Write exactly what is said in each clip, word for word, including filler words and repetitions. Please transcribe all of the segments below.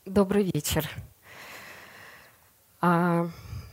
Добрый вечер. А,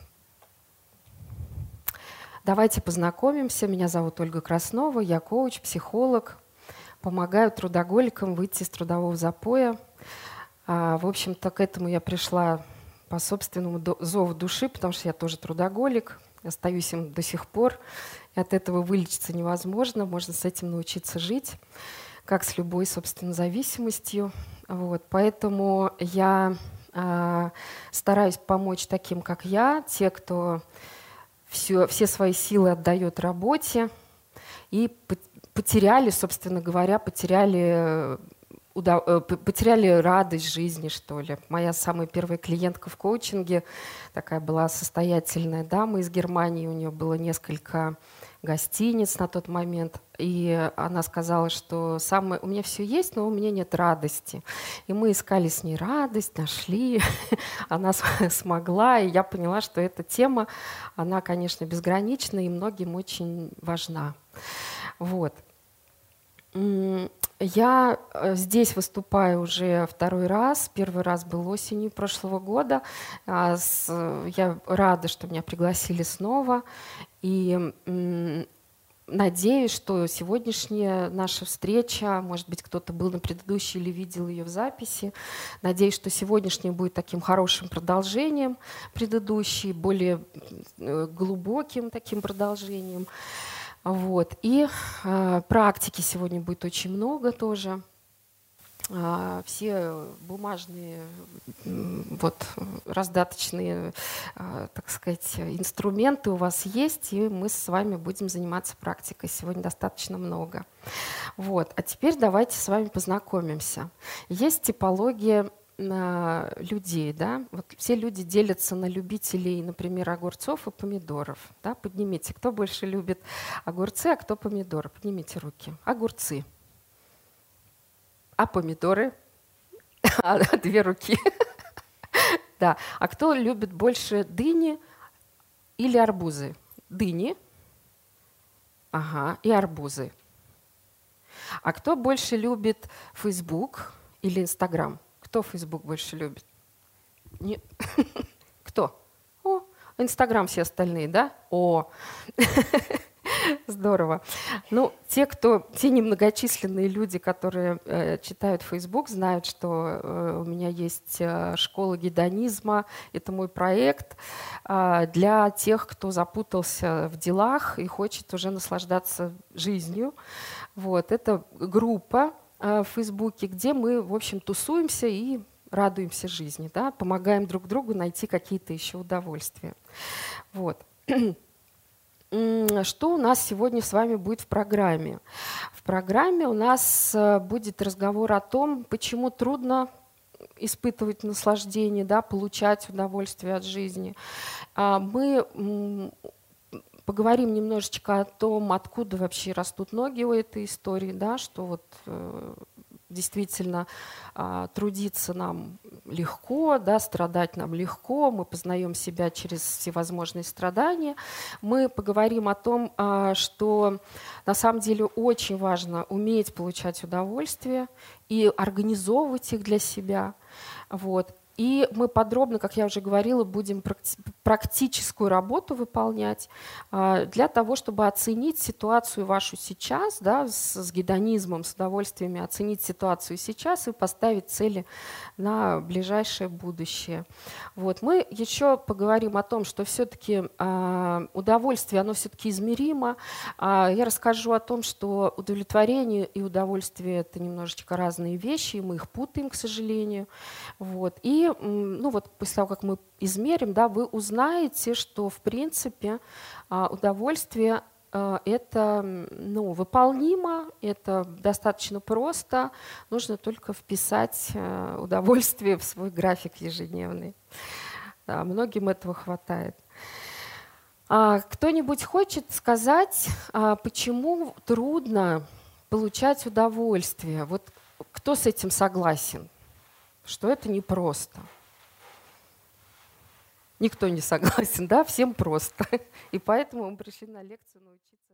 Давайте познакомимся. Меня зовут Ольга Краснова, я коуч, психолог, помогаю трудоголикам выйти из трудового запоя. А, В общем-то, к этому я пришла по собственному до- зову души, потому что я тоже трудоголик, остаюсь им до сих пор. И от этого вылечиться невозможно, можно с этим научиться жить, как с любой, собственно, зависимостью. Вот. Поэтому я а, стараюсь помочь таким, как я, те, кто все, все свои силы отдает работе и пот- потеряли, собственно говоря, потеряли, уда- э, п- потеряли радость жизни, что ли. Моя самая первая клиентка в коучинге такая была состоятельная дама из Германии, у нее было несколько гостиниц на тот момент, и она сказала, что самое, у меня все есть, но у меня нет радости. И мы искали с ней радость, нашли, она с- смогла, и я поняла, что эта тема, она, конечно, безгранична и многим очень важна. Вот. М, Я э, здесь выступаю уже второй раз. Первый раз был осенью прошлого года. А, с- Я рада, что меня пригласили снова. И м, надеюсь, что сегодняшняя наша встреча, может быть, кто-то был на предыдущей или видел ее в записи, надеюсь, что сегодняшняя будет таким хорошим продолжением предыдущей, более э, глубоким таким продолжением. Вот. И э, практики сегодня будет очень много тоже. А, все бумажные, м, вот, раздаточные, а, так сказать, инструменты у вас есть, и мы с вами будем заниматься практикой. Сегодня достаточно много. Вот. А теперь давайте с вами познакомимся. Есть типология а, людей, да? Вот все люди делятся на любителей, например, огурцов и помидоров. Да? Поднимите, кто больше любит огурцы, а кто помидоры. Поднимите руки. Огурцы. А помидоры? А, две руки. Да. А кто любит больше дыни или арбузы? Дыни, ага, и арбузы. А кто больше любит Facebook или Instagram? Кто Facebook больше любит? Не- Кто? О, Инстаграм все остальные, да? О, здорово. Ну, те, кто, те немногочисленные люди, которые э, читают Facebook, знают, что э, у меня есть э, школа гедонизма. Это мой проект э, для тех, кто запутался в делах и хочет уже наслаждаться жизнью. Вот, это группа э, в Фейсбуке, где мы, в общем, тусуемся и радуемся жизни, да, помогаем друг другу найти какие-то еще удовольствия. Вот. М, Что у нас сегодня с вами будет в программе? В программе у нас э, будет разговор о том, почему трудно испытывать наслаждение, да, получать удовольствие от жизни. А Мы м, поговорим немножечко о том, откуда вообще растут ноги у этой истории, да, что вот э, действительно а, трудиться нам легко, да, страдать нам легко, мы познаем себя через всевозможные страдания. Мы поговорим о том, а, что на самом деле очень важно уметь получать удовольствие и организовывать их для себя. Вот. И мы подробно, как я уже говорила, будем практи- практическую работу выполнять а, для того, чтобы оценить ситуацию вашу сейчас, да, с, с гедонизмом, с удовольствиями, оценить ситуацию сейчас и поставить цели на ближайшее будущее. Вот. Мы еще поговорим о том, что все-таки а, удовольствие, оно все-таки измеримо. А, я расскажу о том, что удовлетворение и удовольствие – это немножечко разные вещи, и мы их путаем, к сожалению. Вот. И м, ну вот после того, как мы измерим, да, вы узнаете, что в принципе а, удовольствие а, это м, ну, выполнимо, это достаточно просто, нужно только вписать а, удовольствие в свой график ежедневный. Да, многим этого хватает. А, кто-нибудь хочет сказать, а, почему трудно получать удовольствие? Вот кто с этим согласен? Что это непросто. Никто не согласен, да? Всем просто. И поэтому мы пришли на лекцию научиться.